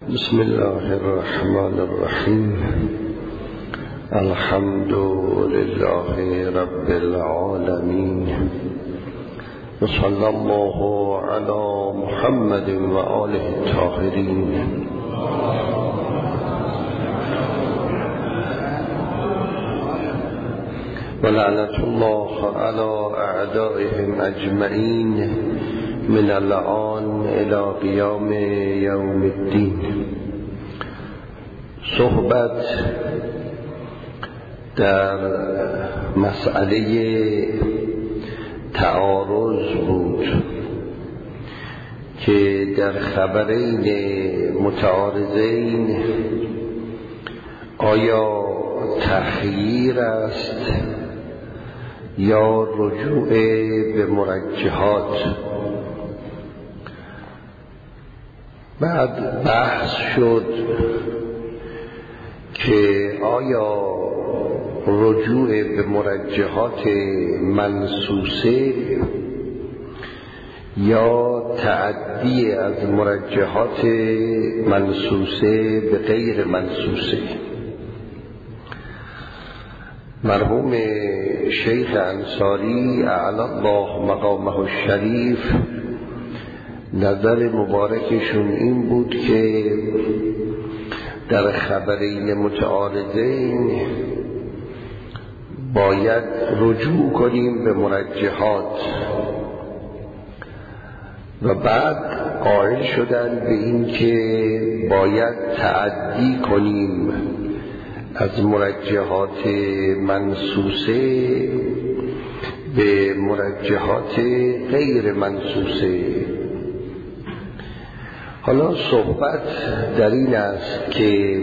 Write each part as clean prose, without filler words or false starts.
بسم الله الرحمن الرحیم. الحمد لله رب العالمین و صلی الله علی محمد و آله الطاهرین. و لعنت الله علی اعدائهم اجمعین من الآن الى قیام یوم الدین. صحبت در مسئله تعارض بود که در خبرین متعارضین آیا تخییر است یا رجوع به مرجحات. بعد بحث شد که آیا رجوع به مرجحات منصوصه یا تعدی از مرجحات منصوصه به غیر منصوصه. مرحوم شیخ انصاری اعلی الله مقامه الشریف نظر مبارکشون این بود که در خبرین متعارضین باید رجوع کنیم به مرجحات و بعد قائل شدن به این که باید تعدی کنیم از مرجحات منصوصه به مرجحات غیر منصوصه. حالا صحبت در این است که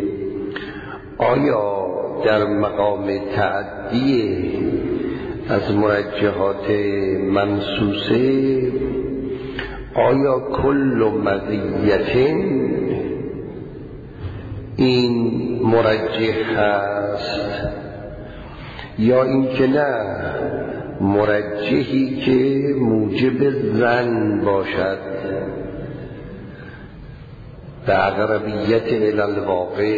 آیا در مقام تعدی از مرجحات منصوصه آیا کل مزیت این مرجح است یا این که نه مرجحی که موجب ظن باشد به اقربیت الی الواقع.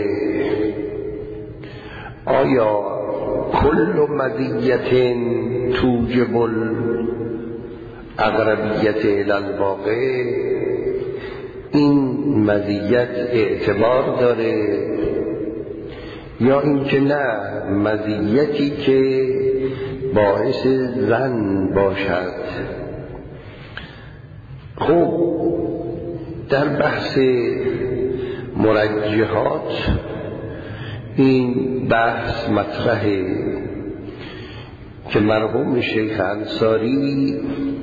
آیا کل مزیت توجب اقربیت الی الواقع این مزیت اعتبار داره یا اینکه نه مزیتی که باعث ظن باشد. خب در بحث مرجحات این بحث مطرحه که مرحوم شیخ انصاری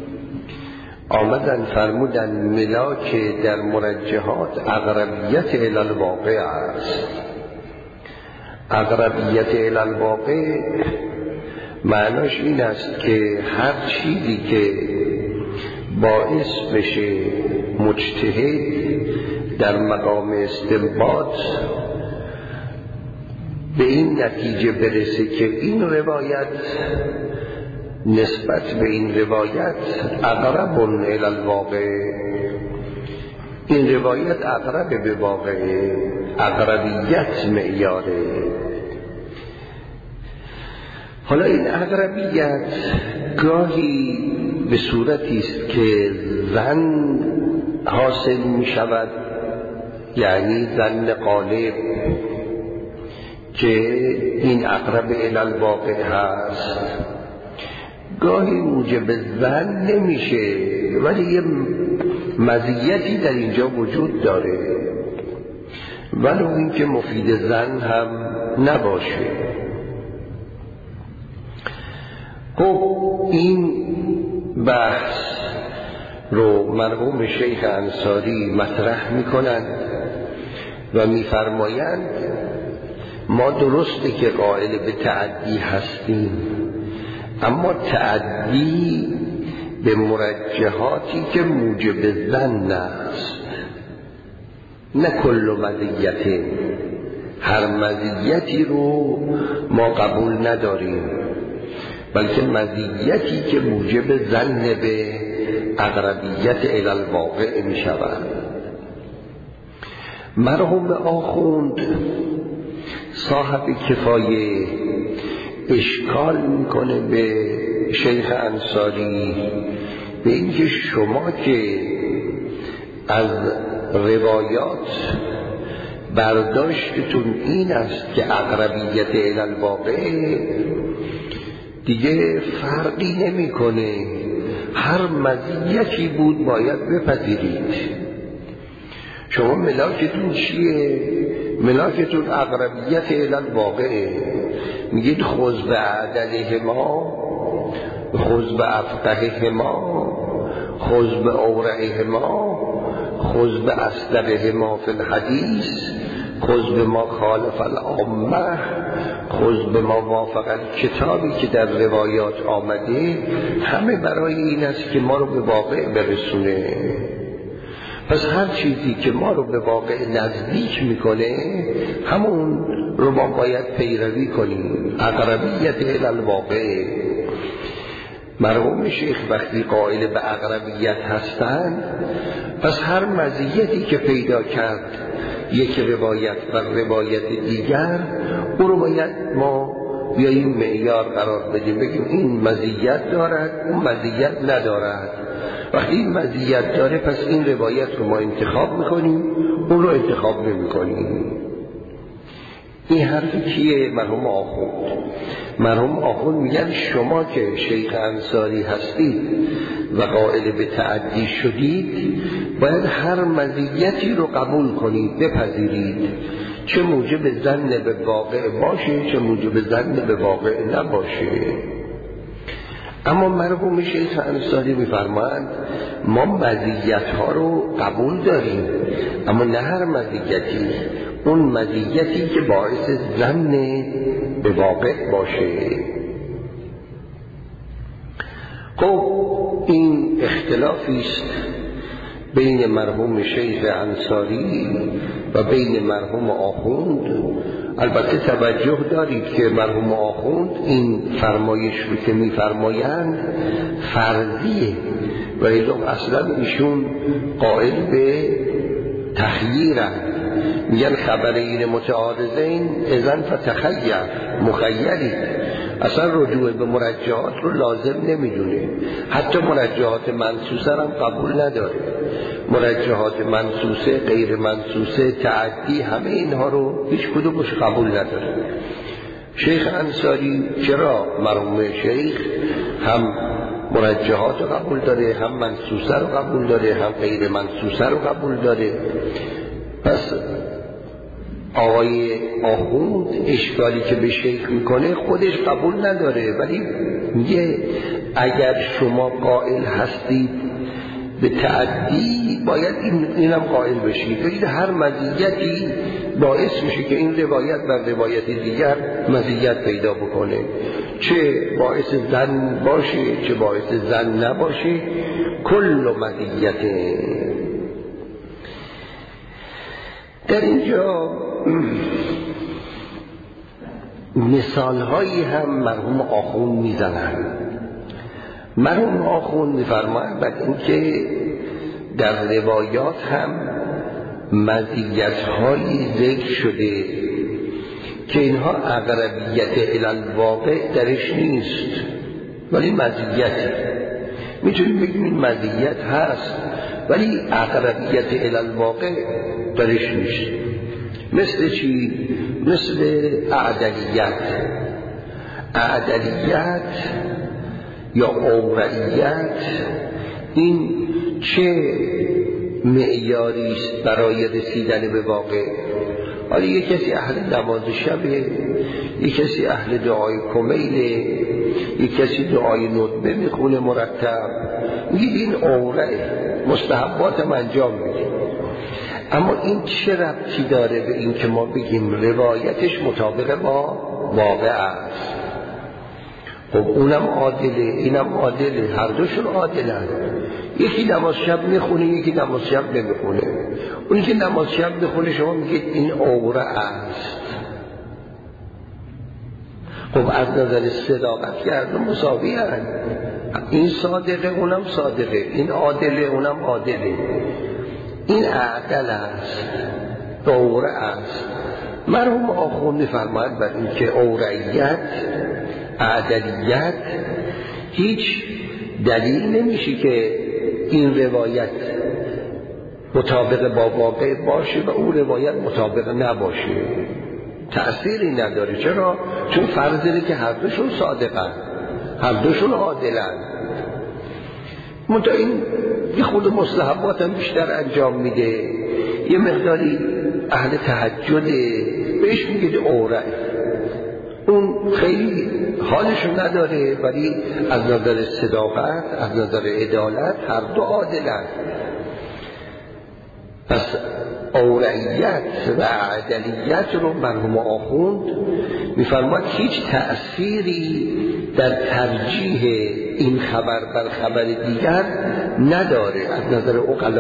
آمدن فرمودن ملاک در مرجحات اقربیت الی الواقع است. اقربیت الی الواقع معناش این است که هر چیزی که باعث بشه مجتهد در مقام استنباط به این نتیجه برسه که این روایت نسبت به این روایت اقرب الی الواقع، این روایت اقرب به واقع، اقربیت معیاره. حالا این اقربیت گاهی به صورتی است که ظن حاصل می شود، یعنی ظن غالب که این اقرب الی الواقع هست. گاهی موجب ظن نمیشه ولی یه مزیتی در اینجا وجود داره ولو این که مفید ظن هم نباشه. خب این بحث رو مرحوم شیخ انصاری مطرح میکنند و میفرمایند ما درسته که قائل به تعدی هستیم، اما تعدی به مرجحاتی که موجب ظن است، نه کل مزیت. هر مزیتی رو ما قبول نداریم بلکه مزیتی که موجب ظن به اقربیت الی الواقع می شود. مرحوم آخوند صاحب کفایه اشکال میکنه به شیخ انصاری به اینکه شما که از روایات برداشتتون این است که اقربیت الی الواقع دیگه فرقی نمیکنه، هر مزیتی بود باید بپذیرید. شما ملاکتون چیه؟ ملاکتون اقربیت الی الواقع. میگید خذ به عدلهما، خذ به افقههما، خذ به اورعهما، خذ به اصدقهما فی الحدیث، خذ به ما خالف العامه، خذ به ما وافق کتابی که در روایات آمده. همه برای این است که ما رو به واقع برسونه. پس هر چیزی که ما رو به واقع نزدیک میکنه همون رو ما باید پیروی کنیم. اقربیت الی الواقع. مرحوم شیخ وقتی قائل به اقربیت هستند، پس هر مزیتی که پیدا کرد یک روایت و روایت دیگر، او رو باید ما بیاییم معیار قرار بدیم، بگیم این مزیت دارد، اون مزیت ندارد. وقتی این مزیت داره پس این روایت رو ما انتخاب میکنیم، اون رو انتخاب نمیکنیم. این حرف کیه؟ مرحوم آخوند. مرحوم آخوند میگن شما که شیخ انصاری هستید و قائل به تعدی شدید، باید هر مزیتی رو قبول کنید، بپذیرید، چه موجب ظن به واقع باشه چه موجب ظن به واقع نباشه. اما مرحوم شیخ انصاری میفرمایند ما مزیت ها رو قبول داریم، اما نه هر مزیتی، اون مزیتی که باعث ظن به واقع باشه. خب این اختلافی است بین مرحوم شیخ انصاری و بین مرحوم آخوند. البته توجه دارید که مرحوم آخوند این فرمایش رو که میفرمایند فرضیه و اصلا ایشون قائل به تخییرند. میگن خبر این متعارضین اذن فتخیر، مخیرید. اصلا رجوع به مرجحات رو لازم نمیدونه، حتی مرجحات منصوصه هم قبول نداره. مرجحات منصوصه، غیر منصوصه، تعدی، همه اینها رو هیچ کدومش قبول نداره. شیخ انصاری چرا؟ مرحوم شیخ هم مرجحات رو قبول داره، هم منصوصه رو قبول داره، هم غیر منصوصه رو قبول داره. پس آقای آخوند اشکالی که به شیخ میکنه خودش قبول نداره، ولی میگه اگر شما قائل هستید به تعدی باید اینم قائل بشید. بگید هر مزیتی باعث میشه که این روایت بر روایت دیگر مزیت پیدا بکنه، چه باعث ظن باشه چه باعث ظن نباشه، کل مزیت. در اینجا مثال هایی هم مرحوم آخوند میزنن. مرحوم آخوند میفرماید بعد اینکه در روایات هم مزیت هایی ذکر شده که اینها اقربیت الی الواقع درش نیست، ولی مزیتی میتونیم بگیم این مزیت هست ولی اقربیت الی الواقع درش نیست. مثل چی؟ مثل اعدلیت یا اورعیت. این چه معیاری است برای رسیدن به واقع؟ حالا یک کسی اهل نماز شبه، یک کسی اهل دعای کمیله، یک کسی دعای ندبه میخونه مرتب، میگید این اورعه، مستحباتم انجام میده. اما این چه ربطی داره به این که ما بگیم روایتش مطابق با واقع است؟ خب اونم عادله اینم عادله، هر دوشون عادلن. یکی نماز شب میخونه یکی نماز شب نمیخونه. اونی که نماز شب میخونه شما میگید این اوره است. خب از نظر صداقت کرده مساوی هست. این صادقه اونم صادقه، این عادله اونم عادله. این اعدل است. اوره است. مرحوم آخوندی فرماید بر این که اورعیت، اعدلیت هیچ دلیل نمیشه که این روایت مطابق با واقع باشه و اون روایت مطابق نباشه، تأثیری نداره. چرا؟ چون فرض اینه که هر دوشون صادقن، هر دوشون عادلن. منتها این یه خود مستحبات هم بیشتر انجام میده، یه مقداری اهل تهجده بهش میگه اوره، اون خیلی حالشو نداره، ولی از نظر صداقت، از نظر عدالت هر دو عادلن. پس اورعیت و عدلیت رو مرحوم آخوند میفرماد هیچ تأثیری در ترجیح این خبر بر خبر دیگر نداره. از نظر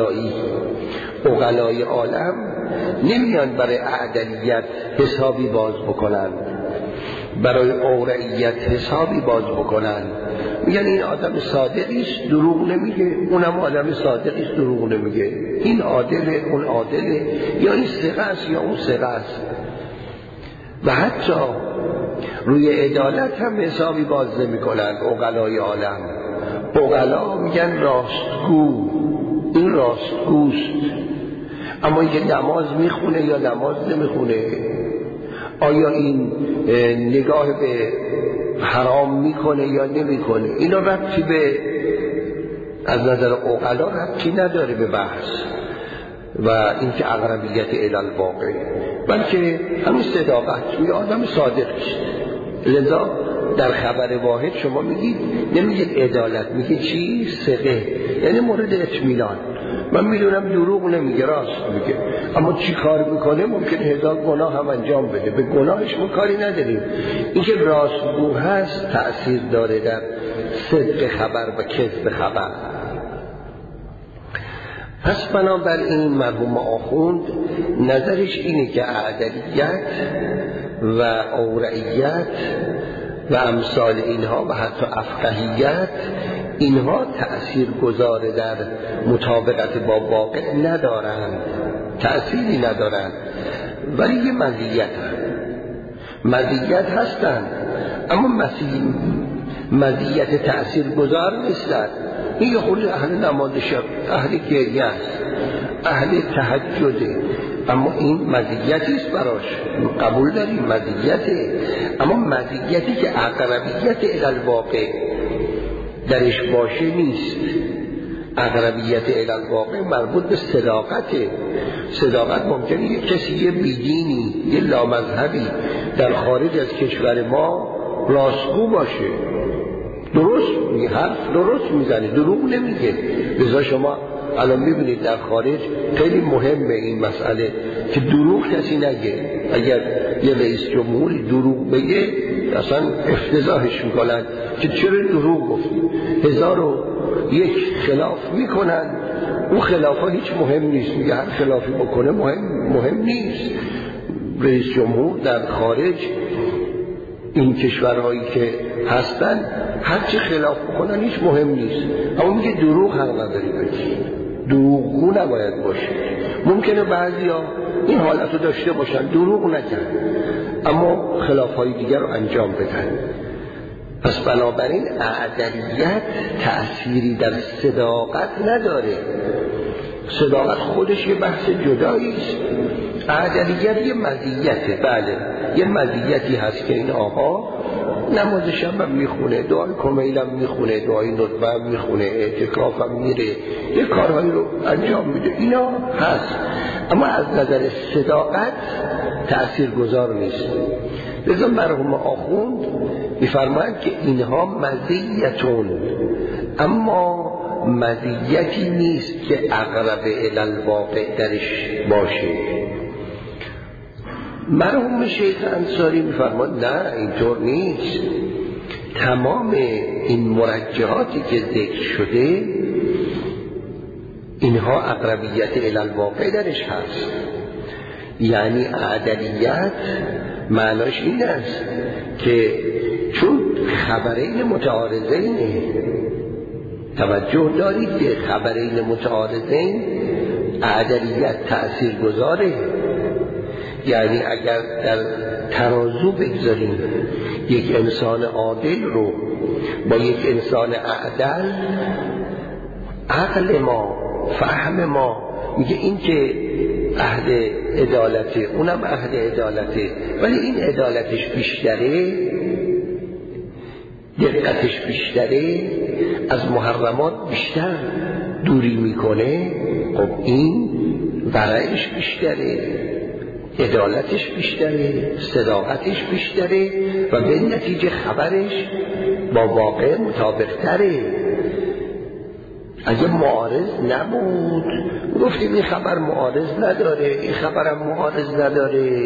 عقلای عالم نمیان برای عدلیت حسابی باز بکنن، برای اورعیت حسابی باز بکنن. میگن این آدم صادقیست دروغ نمیگه، اونم آدم صادقیست دروغ نمیگه، این عادله اون عادله، یا این ثقه است یا اون ثقه است. و حتی روی عدالت هم حسابی باز نمیکنن عقلای عالم. عقلا میگن راستگو، این راستگوست، اما اینکه نماز میخونه یا نماز نمیخونه، آیا این نگاه به حرام میکنه یا نمیکنه، اینا ربطی به از نظر عقلا ربطی نداره به بحث و اینکه اقربیت الی الواقع، بلکه همین صداقت، یه آدم صادق است. لذا در خبر واحد شما میگید، نمیگید عدالت، میگید چی؟ ثقه، یعنی مورد اطمینان. من میدونم دروغ نمیگه، راست میگه، اما چی کار میکنه ممکنه هزار گناه هم انجام بده، به گناهش ما کاری نداریم. اینکه راستگو هست تأثیر داره در صدق خبر و کذب خبر. پس بنابراین مرحوم آخوند نظرش اینه که عدلیت و اورعیت و امثال اینها و حتی افقهیت، اینها تأثیر گذاره در مطابقت با واقع ندارند، تأثیری ندارند، ولی یه مزیت هستند، اما مزیت تأثیر گذار نیستند. این خود اهل نماز شب، اهل گریه است، اهل تهجده، اما این مزیتی است براش، قبول داریم مزیته، اما مزیتی که اقربیت الی الواقع درش باشه نیست. اقربیت الی الواقع مربوط به صداقته. صداقت ممکنه یه کسی، یه بیدینی، یه لامذهبی در خارج از کشور ما راستگو باشه، درست حرف درست میزنه، دروغ نمیگه. لذا شما الان میبینید در خارج خیلی مهمه این مسئله که دروغ کسی نگه. اگر یه رئیس جمهوری دروغ بگه اصلا افتضاحش میکنن که چرا دروغ گفتی، 1001 خلاف میکنن، اون خلاف ها هیچ مهم نیست، میگه هر خلافی بکنه مهم نیست. رئیس جمهور در خارج این کشورهایی که هستن هرچی خلاف بکنن هیچ مهم نیست، اما میگه دروغ حق نداری بگی، دروغگو نباید باشه. ممکنه بعضیا این حالت رو داشته باشن، دروغ نکن اما خلافهای دیگر رو انجام بدن. پس بنابراین عدلیت تأثیری در صداقت نداره. صداقت خودش یه بحث جدایی است. عدلیت یه مزیته، بله یه مزیتی هست که این آقا نماز شب هم میخونه، دعای کمیل هم میخونه، دعای ندبه هم میخونه، اعتکاف هم میره، یه کارهایی رو انجام میده، اینا هست، اما از نظر صداقت تأثیر گذار نیست. لذا مرحوم آخوند میفرماید که اینها مزیتون، اما مزیتی نیست که اقرب الی الواقع درش باشه. مرحوم شیخ انصاری میفرماید نه اینطور نیست، تمام این مرجحاتی که ذکر شده اینها اقربیت الی الواقع درش هست. یعنی عدلیت معناش این است که چون خبرین متعارضینه، توجه دارید که خبرین متعارضین عدلیت تأثیر گذاره، یعنی اگر در ترازو بگذاریم یک انسان عادل رو با یک انسان اعدل، عقل ما، فهم ما میگه این که عهد عدالته، اونم عهد عدالته، ولی این عدالتش بیشتره، دقتش بیشتره، از محرمات بیشتر دوری میکنه. خب این ورعش بیشتره، عدالتش بیشتره، صداقتش بیشتره و به نتیجه خبرش با واقع مطابق تره. اگه معارض نبود گفتیم این خبر معارض نداره، این خبرم معارض نداره،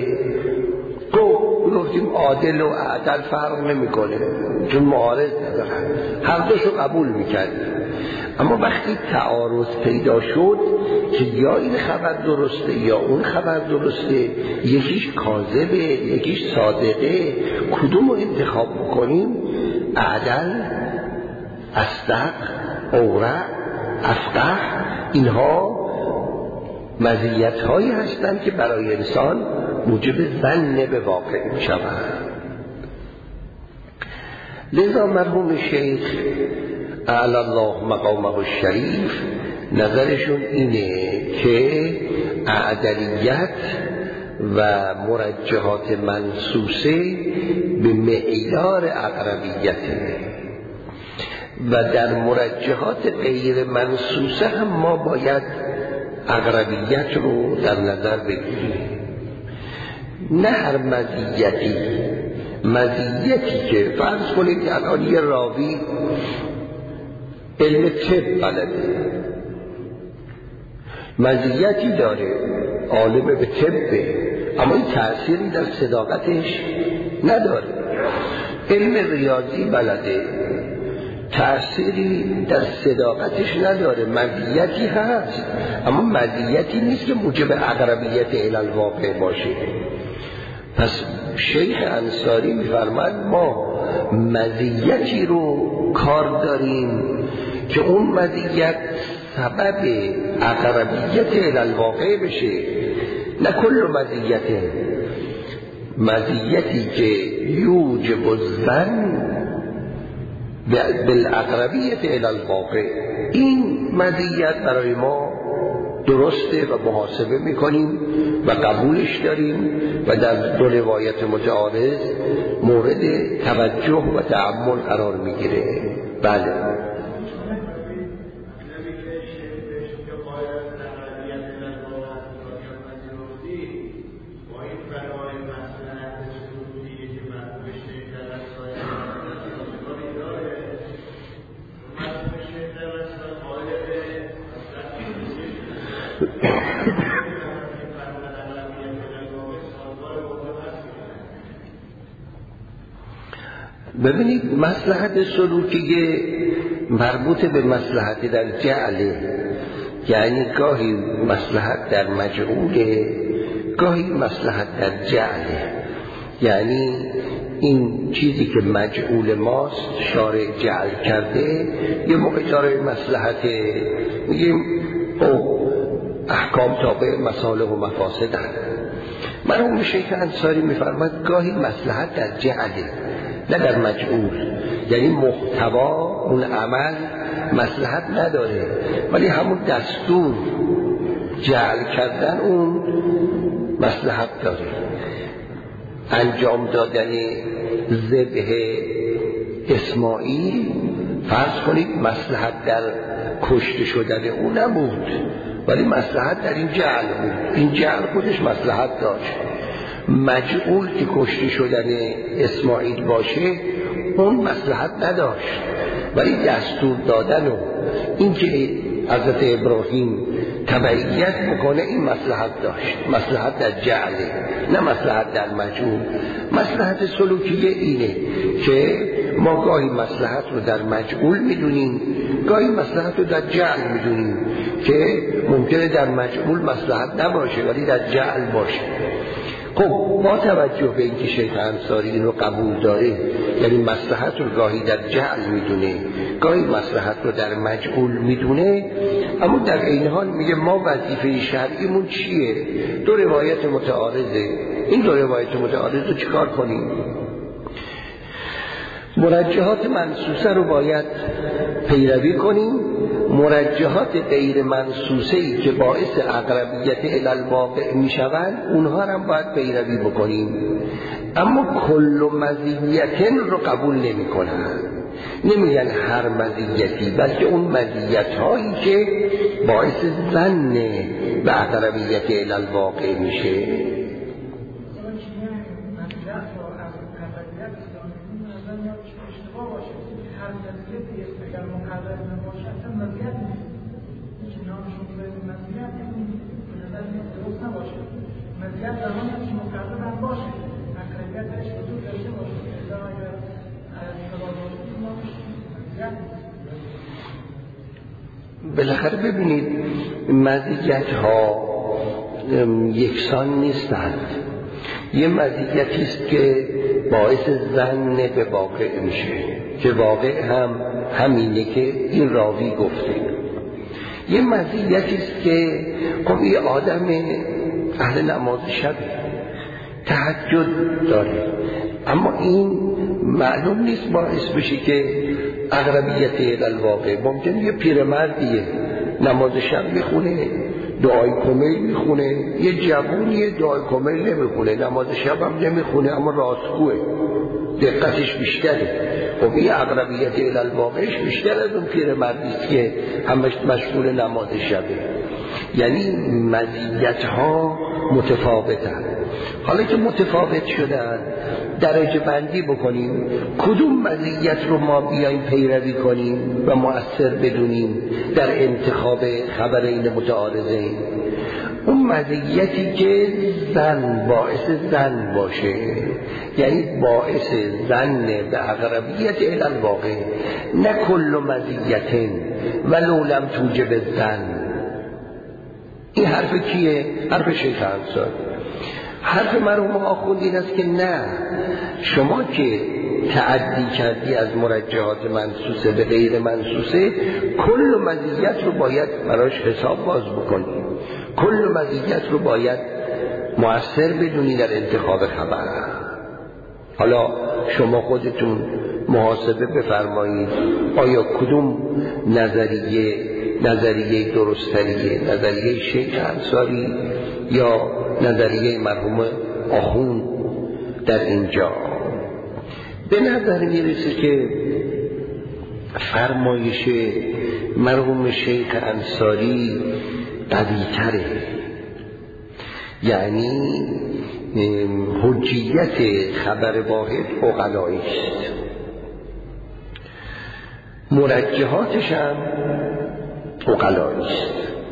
گفتیم عادل و عدل فرق نمیکنه چون معارض نداره، هر دوشو قبول میکردیم. اما وقتی تعارض پیدا شد که یا این خبر درسته یا اون خبر درسته، یکیش کاذبه یکیش صادقه، کدوم رو انتخاب بکنیم؟ عدل، اصدق، اورع، افقه، اینها مزیت هایی هستند که برای انسان موجب ظن به واقع می شود. لذا مرحوم شیخ اعلی الله مقامه الشریف نظرشون اینه که اعدلیت و مرجحات منصوصه به معیار اقربیته و در مرجحات غیر منصوصه هم ما باید اقربیت رو در نظر بگیریم. نه هر مزیتی که فرض کنید که الان یه راوی علم طب بلده، مزیتی داره، عالم به طبه، اما این تأثیری در صداقتش نداره. علم ریاضی بلده، تأثیری در صداقتش نداره، مزیتی هست اما مزیتی نیست که موجب اقربیت الی الواقع باشه. پس شیخ انصاری می‌فرماید ما مزیتی رو کار داریم که اون مزیت سبب اقربیت الی الواقع بشه، نه کل مزیتی که یوجب الظن بالاقربیت الی الواقع، این مزیت برای ما درسته و محاسبه میکنیم و قبولش داریم و در دو روایت متعارض مورد توجه و تأمل قرار میگیره. بله ببینید مصلحت سلوکیه مربوط به مصلحت در جعله، یعنی گاهی مصلحت در مجعوله، گاهی مصلحت در جعله. یعنی این چیزی که مجعول ماست شارع جعل کرده، یه موقع داره مصلحت، میگیم احکام تابع مصالح و مفاسد هست. مرحوم شیخ انصاری میفرماید گاهی مصلحت در جعله نه در مجعول، یعنی محتوا اون عمل مصلحت نداره ولی همون دستور جعل کردن اون مصلحت داره. انجام دادن ذبح اسماعیل فرض کنید مصلحت در کشته شدن اون نبود ولی مصلحت در این جعل بود، این جعل خودش مصلحت داشت. مجعول که کشته شدن اسماعیل باشه اون مصلحت نداشت ولی دستور دادن و این که حضرت ابراهیم تبعیت بکنه این مصلحت داشت، مصلحت در جعله نه مصلحت در مجعول. مصلحت سلوکیه اینه که ما گاهی مصلحت رو در مجعول میدونیم، گاهی مصلحت رو در جعل میدونیم که ممکنه در مجعول مصلحت نباشه ولی در جعل باشه. خب با توجه به اینکه شیخ انصاری این رو قبول داره، یعنی مصلحت رو گاهی در جعل میدونه گاهی مصلحت رو در مجعول میدونه، اما در این حال میگه ما وظیفه شرعیمون چیه؟ دو روایت متعارضه، این دو روایت متعارض رو چیکار کنیم؟ مرجحات منصوصه رو باید پیروی کنیم، مرجحات غیر منصوصه ای که باعث اقربیت الی الواقع میشوند اونها هم باید پیروی بکنیم. اما کل مزیتن رو قبول نمی کنن، نمیگن هر مزیتی، بلکه اون مزیت هایی که باعث ظن به اقربیت الی الواقع میشه. بالاخره ببینید مزیت ها یکسان نیستند. یه مزیتی است که باعث ظن به واقع میشه که واقع هم همینه که این راوی گفته. یه مزیتی است که خب یه آدم اهل نماز شب تهجد داره، اما این معلوم نیست باعث بشه که اقربیت الی الواقع. ممکنه یه پیرمردیه نماز شب میخونه، دعای کمیل میخونه، یه جوونیه دعای کمیل نمیخونه، نماز شب هم نمیخونه، اما راستگوه، دقتش بیشتره. خب این اقربیت الی الواقعش بیشتر از اون پیرمردیست که همش مشغول نماز شبه. یعنی مزیت ها متفاوتن. حالا که متفاوت شدن درجه بندی بکنیم کدوم مزیت رو ما بیایم پیروی کنیم و مؤثر بدونیم در انتخاب خبرین متعارضین. اون مزیتی که باعث ظن باشه، یعنی باعث ظن به اقربیت الی الواقع، نه کل مزیت ولو لم توجب الظن. این حرف کیه؟ حرف شیخ انصاری. حرف مرحوم آخوند این است که نه، شما که تعدی کردی از مرجحات منصوصه به غیر منصوصه، کل مزیت رو باید براش حساب باز بکنی، کل مزیت رو باید مؤثر بدونی در انتخاب خبر. حالا شما خودتون محاسبه بفرمایید آیا کدوم نظریه درستریه، نظریه شیخ انصاری یا نظریه مرحوم آخوند در اینجا؟ به نظر میرسه که فرمایش مرحوم شیخ انصاری قوی تره، یعنی حجیت خبر واحد عقلایی است، مرجحاتش هم عقلایی است.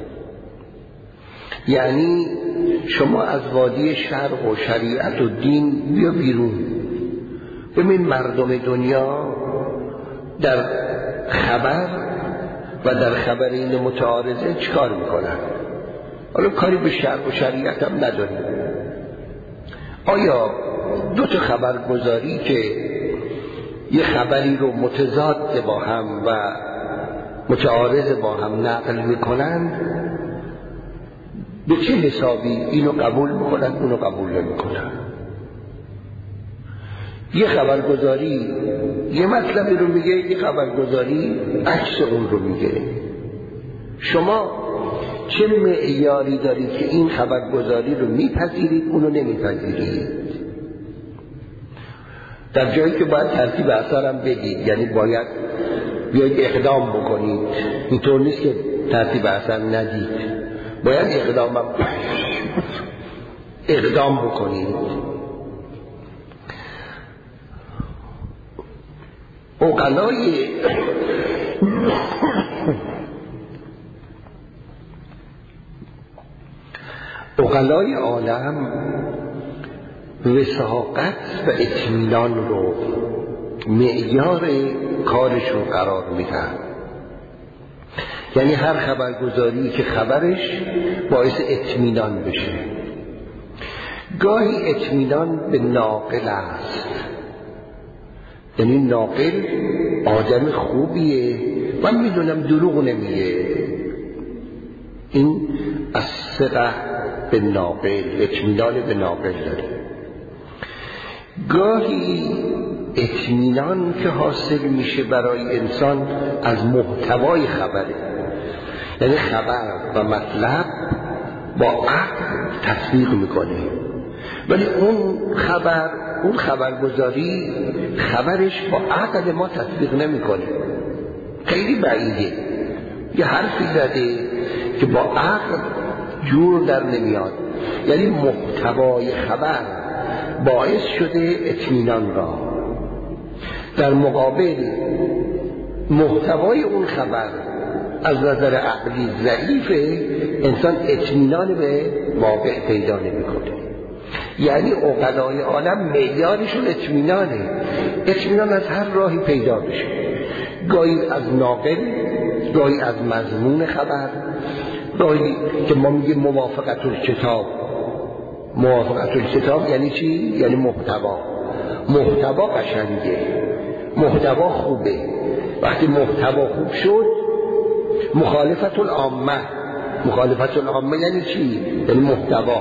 یعنی شما از وادی شرع و شریعت و دین بیا بیرون، ببین مردم دنیا در خبر و در خبرین متعارضه چیکار میکنن. حالا کاری به شرع و شریعت هم نداریم. آیا دو تا خبرگزاری که یه خبری رو متضاد با هم و متعارض با هم نقل میکنن، به چه حسابی اینو قبول میکنن اونو قبول نمیکنن؟ یه خبرگزاری یه مطلبی رو میگه، یه خبرگزاری عکس اون رو میگه. شما چه معیاری دارید که این خبرگزاری رو میپذیرید اونو نمیپذیرید؟ در جایی که باید ترتیب اثر هم بدید، یعنی باید بیاید اقدام بکنید. اینطور نیست که ترتیب اثر ندید، باید اقدام بکنید. عقلای عالم وثاقت و اطمینان رو معیار کارشون قرار میدن. یعنی هر خبرگزاری که خبرش باعث اطمینان بشه. گاهی اطمینان به ناقل است، یعنی ناقل آدم خوبیه، من میدونم دروغ نمیگه، این از ثقه به ناقل، اطمینان به ناقل داره. گاهی اطمینان که حاصل میشه برای انسان از محتوای خبره، یعنی خبر و مطلب با عقل تصدیق میکنه، ولی اون خبرگزاری خبرش با عقل ما تصدیق نمیکنه، خیلی بعیده، یه حرفی زده که با عقل جور در نمیاد، یعنی محتوای خبر باعث شده اطمینان را. در مقابل محتوای اون خبر از نظر عقلی ضعیفه، انسان اطمینان به واقع پیدا نمیکنه. یعنی عقلای عالم معیارشون اطمینانه، اطمینان از هر راهی پیدا بشه، گاهی از ناقل، گاهی از مضمون خبر، گاهی که ما میگیم موافقت الکتاب. موافقت الکتاب یعنی چی؟ یعنی محتوا قشنگه، محتوا خوبه. وقتی محتوا خوب شد، مخالفت العامه یعنی چی؟ یعنی محتوا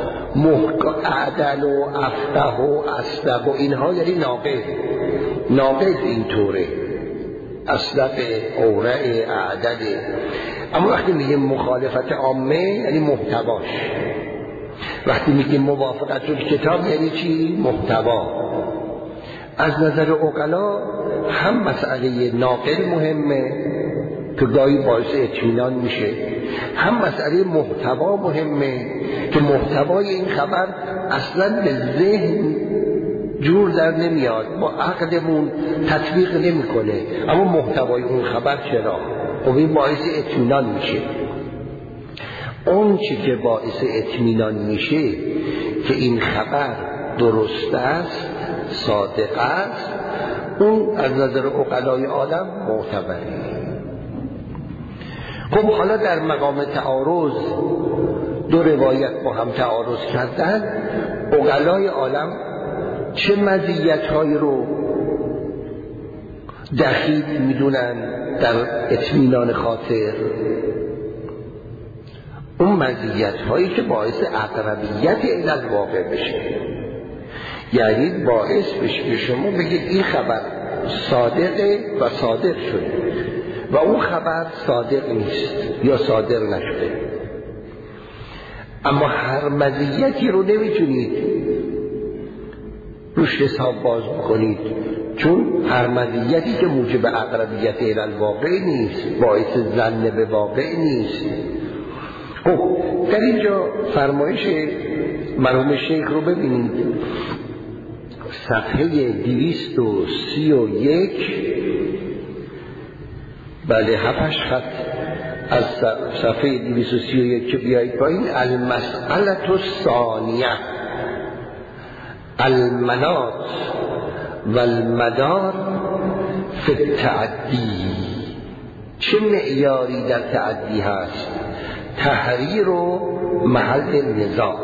اعدل و افقه و اصدق و اینها، یعنی ناقل اینطوره، اصدق، اورع، اعدل. اما وقتی میگیم مخالفت عامه یعنی محتواش. وقتی میگیم موافقت الکتاب یعنی چی؟ محتوا. از نظر عقلا هم مسئله ناقل مهمه که گاهی باعث اطمینان میشه، هم مسئله محتوا مهمه که محتوای این خبر اصلا به ذهن جور در نمیاد، با عقلمون تطبیق نمیکنه، اما محتوای اون خبر چرا؟ خب این باعث اطمینان میشه. اون چی که باعث اطمینان میشه که این خبر درست است، صادق است، اون از نظر عقلای عالم معتبره. خب حالا در مقام تعارض دو روایت با هم تعارض کردن، عقلای عالم چه مزیت‌هایی رو دخیل میدونن در اطمینان خاطر؟ اون مزیت‌هایی که باعث اقربیت الی الواقع بشه، یعنی باعث بشه که شما بگید این خبر صادقه و صادق شده و اون خبر صادق نیست یا صادق نشده. اما هر مزیتی رو نمیتونید روش حساب باز بکنید، چون هر مزیتی که موجب اقربیت الی الواقع نیست، باعث ظن به واقع نیست. خب در اینجا فرمایش مرحوم شیخ رو ببینید، صفحه 231، بله 7 خط از صفحه 231 که بیایید پایین. المسئله الثانیه المناط والمدار فی التعدی. چه معیاری در تعدی هست؟ تحریر و محل النزاع.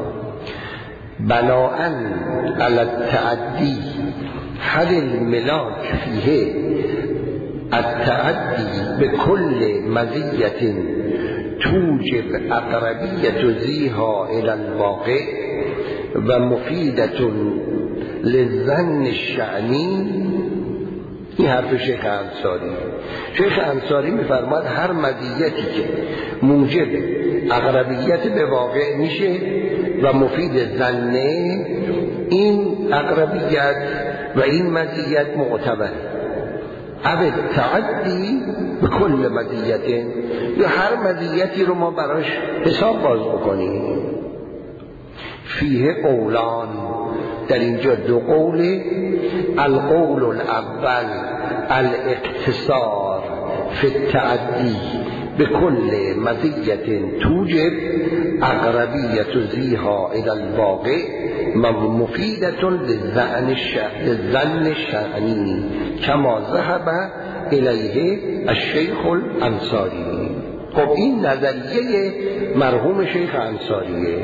بناء علی التعدی هل الملاک فیه التعدی بكل مزیت توجب اقربیت ذیها الی الواقع و مفیدت للظن الشأنی. این حرف شیخ انصاری. شیخ انصاری میفرماد هر مزیتی که موجب اقربیت به واقع میشه و مفید ظنه، این اقربیت و این مزیت معتبر. او تعدی به کل مزیت، یا هر مزیتی رو ما براش حساب باز بکنیم. فیه قولان، در اینجا دو قوله. القول الاول الاقتصار فی التعدی بكل مزیت توجب اقربیت ذیها الی الواقع مفیدة للظن الشأنی کما ذهب الیه الشیخ الانصاری. خب این نظریه مرحوم شیخ انصاریه.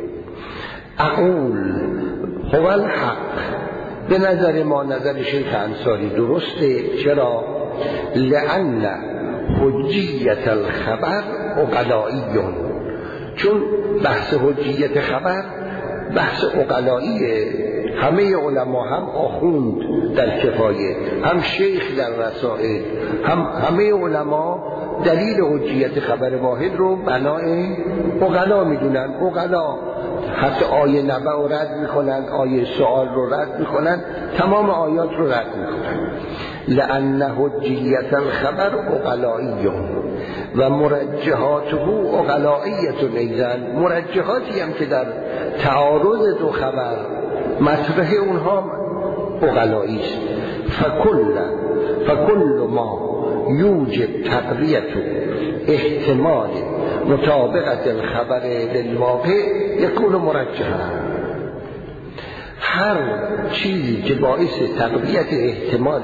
اقول هو الحق، به نظر ما نظر شیخ انصاری درسته. چرا؟ لأن حجیت الخبر عقلائیون، چون بحث حجیت خبر بحث عقلائیه. همه علما، هم آخوند در کفایه، هم شیخ در رسائل، همه علما دلیل حجیت خبر واحد رو بنای عقلا میدونن. عقلا حتی آیه نبأ رو رد میکنن، آیه سؤال رو رد میکنن، تمام آیات رو رد میکنن. لأن حجیت الخبر عقلائیون و مرجحاته عقلائیة ایضا. مرجحاتی هم که در تعارض دو خبر مطرح اونها عقلایی است. فکل ما یوجب تقویت احتمال مطابقت الخبر للواقع یکون مرجحا. هر چیزی که باعث تقویت احتمال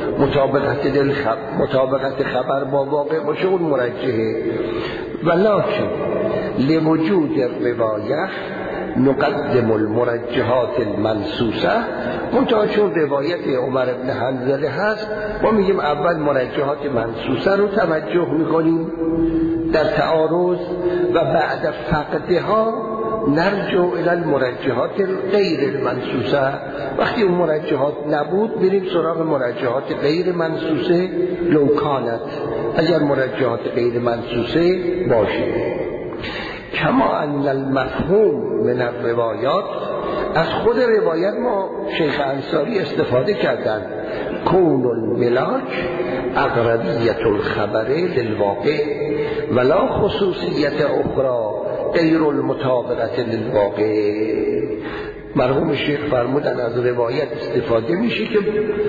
مطابقت خبر با واقع باشه اون مرجحه. ولکن لوجود الروایه نقدم المرجحات المنصوصه. منتها چون روایت عمر بن حنظله هست ما میگیم اول مرجحات منصوصه رو توجه میکنیم در تعارض و بعد فقدها نرجع الى المرجحات غیر المنصوصه. وقتی اون مرجحات نبود بریم سراغ مرجحات غیر منصوصه لو کانت، اگر مرجحات غیر منصوصه باشه. کما ان المفهوم من الروایات، از خود روایت ما شیخ انصاری استفاده کردن. کون الملاک اقربیت الخبر للواقع ولا خصوصیت اخرى غیر المطابقت للواقع. مرحوم شیخ فرمودن از روایت استفاده میشه که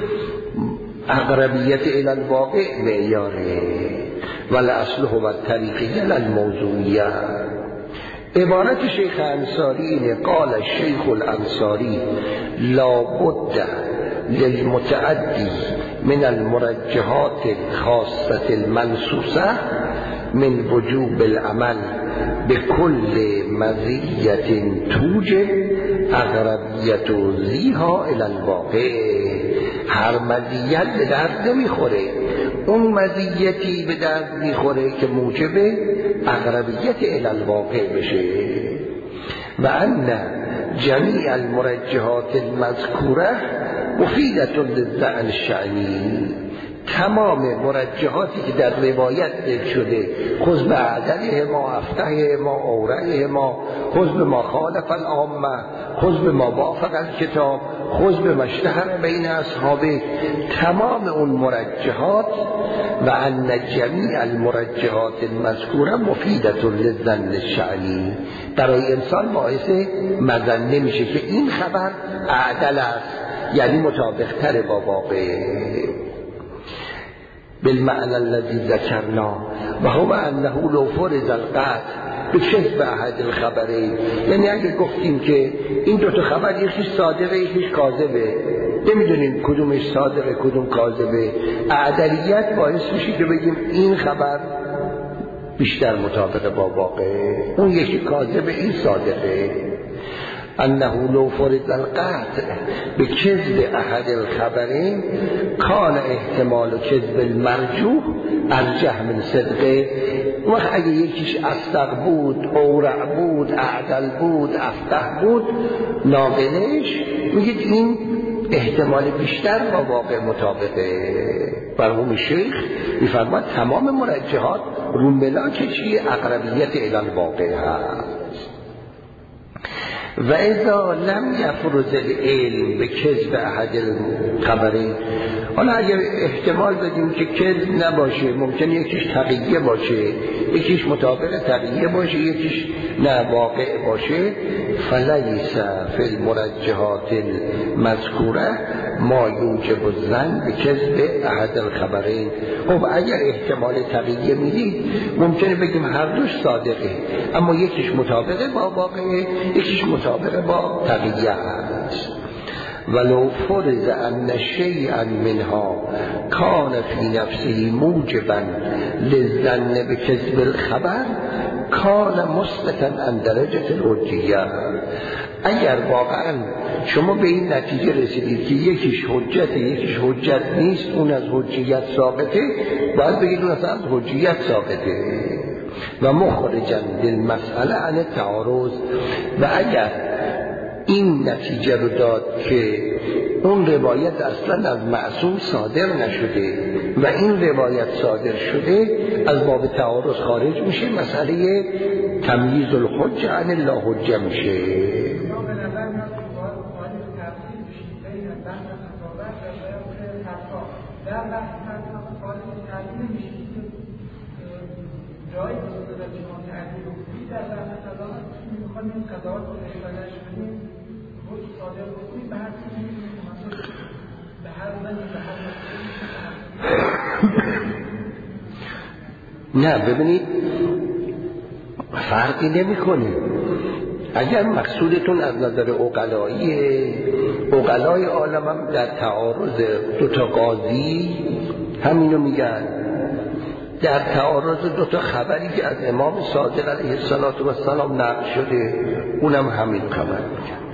اقربیت الی الواقع معیاره ولی اصله و طریقیه للموضوعیه. عبارت شیخ انصاری اینه: قال الشیخ الانصاری لا بد للمتعدی من المرجحات الخاصة المنصوصة من وجوب العمل بكل مزیت توجب اقربیت ذیها الی الواقع. هر مزیت به درد نمیخوره، اون مزیتی به درد میخوره که موجب اقربیت الی الواقع بشه. و ان جمیع المرجحات المذکوره مفیدة للذعن الشعنی. تمام مرجحاتی که در روایت ذکر شده، خذ به عدله ما افتحه ما اورعه ما، خذ به ما خالف العامه، خذ به ما وافق الکتاب، خذ به ما اشتهر بین اصحابه، تمام اون مرجحات و ان جمیع المرجحات المذکوره مفیدة للظن الشعنی، برای انسان باعث مظنه میشه که این خبر اعدل است، یعنی مطابق تر با واقع. بالمعنى الذي ذكرنا و هو انه لو فرض القطع بکذب احد الخبرین. یعنی اگه گفتیم که این دو تا خبر یکیش صادقه یکیش کاذبه، نمیدونیم کدومش صادقه کدوم کاذبه، اعدلیت باعث میشه که بگیم این خبر بیشتر مطابق با واقع، اون یکی کاذبه این صادقه. انه لو فرض القطع بکذب احد الخبرین کان احتمال کذب المرجوح ارجح من صدقه. وقت اگه یکیش اصدق بود، اورع بود، اعدل بود، افتح بود، ناقلش میگید این احتمال بیشتر با واقع مطابقه. مرحوم شیخ میفرماد تمام مرجحات رو ملاک چیه؟ اقربیت الی الواقع هست. و اذا لم یفرض العلم به کذب احد الخبرین، حالا اگر احتمال بدیم که کذب نباشه، ممکن یکیش تقیه باشه، یکیش مطابق تقیه باشه، یکیش نه واقع باشه، فلیس فی المرجحات المذکوره ما یوجب الظن به کذب احد الخبرین. خب اگر احتمال تقیه میدید ممکنه بگیم هر دوش صادقه، اما یکیش مطابق با واقعه، یکیش مطابق با تقیه هست. ولو فرض ان شیئا منها کان فی نفسه موجبا للظن بکذب الخبر کان مثبتا عن درجه الحجیه. اگر واقعا شما به این نتیجه رسیدید که یکیش حجته یکیش حجت نیست، اون از حجیت ثابته، باید بگید اون از حجیت ثابته. و مخرجا للمسئله عن التعارض. و اگر این نتیجه رو داد که اون روایت اصلا از معصوم صادر نشده و این روایت صادر شده، از باب تعارض خارج میشه، مسئله تمییز الحجه عن اللا حجه میشه. نه ببینید فرقی نمی‌کنه. اگر مقصودتون از نظر عقلای عالم هم در تعارض دو تا قاضی همینو میگن، در تعارض دو تا خبری که از امام صادق علیه السلام نقل شده اونم همین خبر میگن.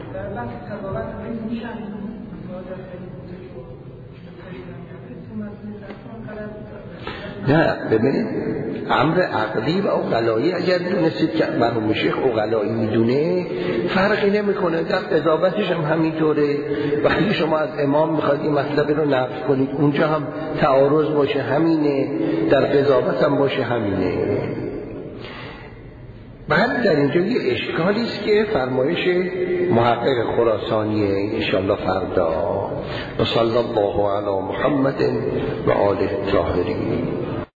نه ببینید امر عقلی و عقلایی اگر دونستید که مرحوم شیخ عقلایی میدونه فرقی نمیکنه، در قضاوتش هم همینطوره. وقتی شما از امام میخواید این مطلب رو نقل کنید اونجا هم تعارض باشه همینه، در قضاوت هم باشه همینه. بعد در اینجا یه اشکالی است که فرمایش محقق خراسانیه انشالله فردا. و صلی الله علی محمد و آله الطاهرین.